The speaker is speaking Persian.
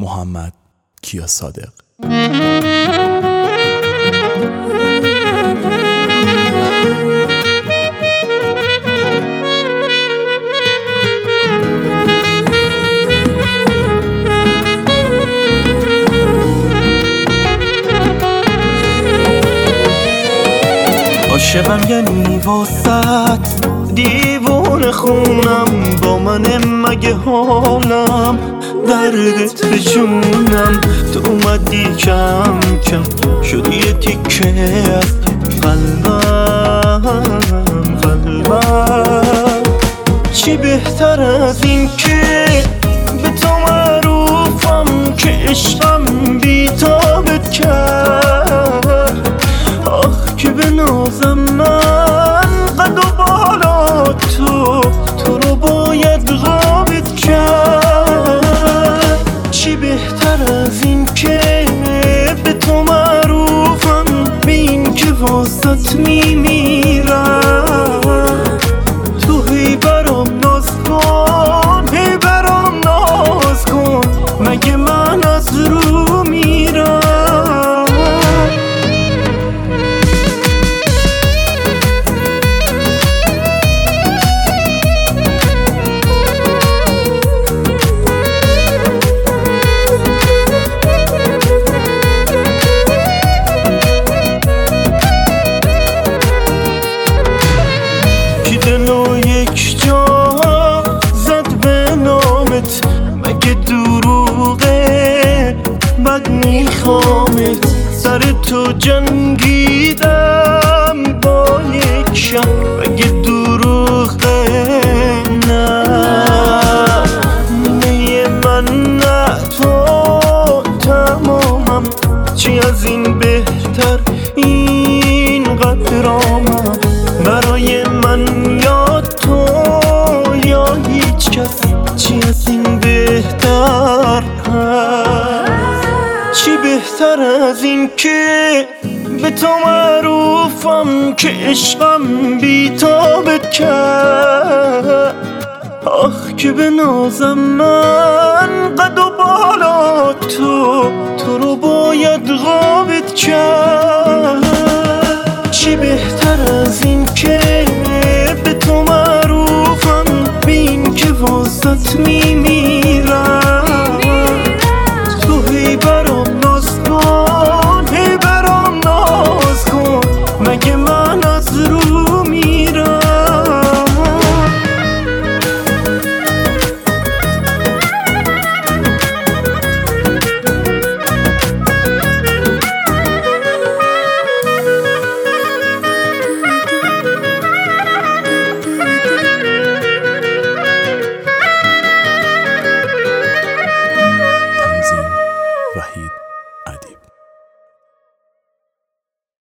محمد کیا صادق. عاشقم یعنی واسط دیوونه خونم، با من مگه حالم دردت به جونم. تو اومدی کم کم شدی یه تیکه از قلبم. چی بهتر از این که به تو معروفم که عشقم بیتابت کرد. آخ که به نازم من قد و بالا تو رو باید غابت کرد. چی بهتر از این که به تو معروفم، به این که واسط میمیرم. تو هی برام ناز کن، هی برام ناز کن، مگه من از رو میرم؟ دلو یک جا زد به نامت، مگه دروغه بد میخوامت. سر تو جنگیدم با یک شب، مگه دروغه نه. نیه من نه تو تمامم، چی از این بهتر این قدرامم. برای من یا تو یا هیچ کس، چی از این بهتر هست؟ چی بهتر از این که به تو معروفم که عشقم بیتابت کرد. آخ که به نازم من قد و